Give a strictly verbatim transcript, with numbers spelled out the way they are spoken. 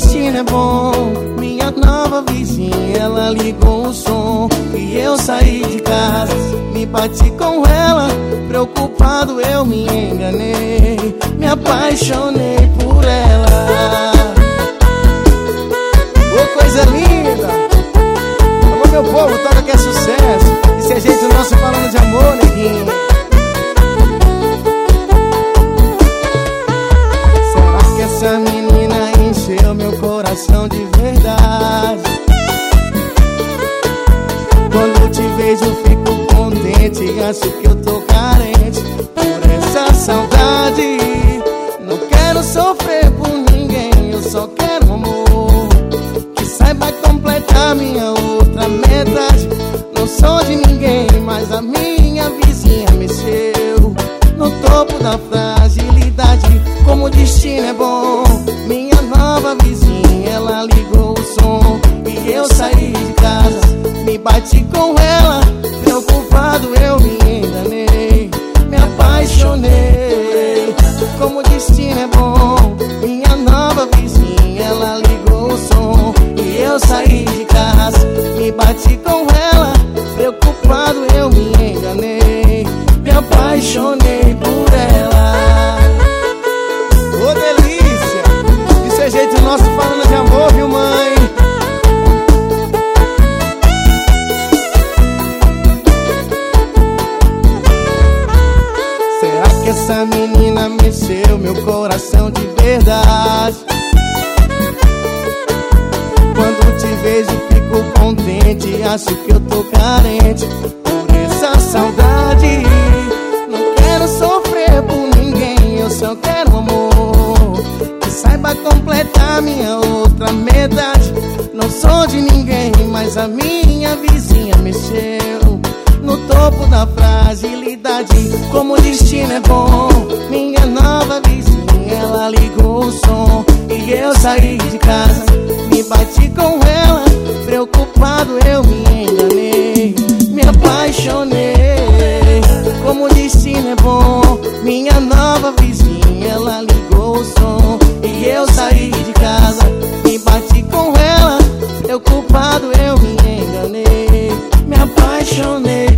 destino é bom. Minha nova vizinha, ela ligou o som e eu saí de casa, me bati com ela. Preocupado eu me enganei, me apaixonei por ela. Ô, coisa linda! Alô, meu povo, toca que é sucesso. Esse é jeito nosso falando de amor, neguinho. Será que essa menina encheu meu coração de verdade? Quando te vejo eu fico contente, acho que eu tô carente por essa saudade. Não quero sofrer por ninguém, eu só quero amor que saiba completar minha outra metade. Não sou de ninguém, mas a minha vizinha mexeu no topo da fragilidade. Como o destino é bom, minha nova vizinha, ela ligou o som e eu saí de casa, me bati com ela. Preocupado eu me enganei, me apaixonei. Como o destino é bom, minha nova vizinha, ela ligou o som e eu saí de casa, me bati com ela. Preocupado eu me enganei, me apaixonei por ela. Ô, delícia! Isso é jeito nosso falando de amor, viu, mãe? Será que essa menina mexeu meu coração de verdade? Quando te vejo fico contente, acho que eu tô carente por essa saudade. Não quero sofrer por ninguém, eu só quero amor que saiba completar minha outra metade. Não sou de ninguém, mas a minha vizinha mexeu no topo da fragilidade. Como o destino é bom, minha nova vizinha, ela ligou o som e eu saí de casa, me bati com ela. Preocupado eu me enganei, me apaixonei. Como o destino é bom, minha nova vizinha, ela ligou o som e eu saí de casa, me bati com ela. Preocupado eu me enganei, me apaixonei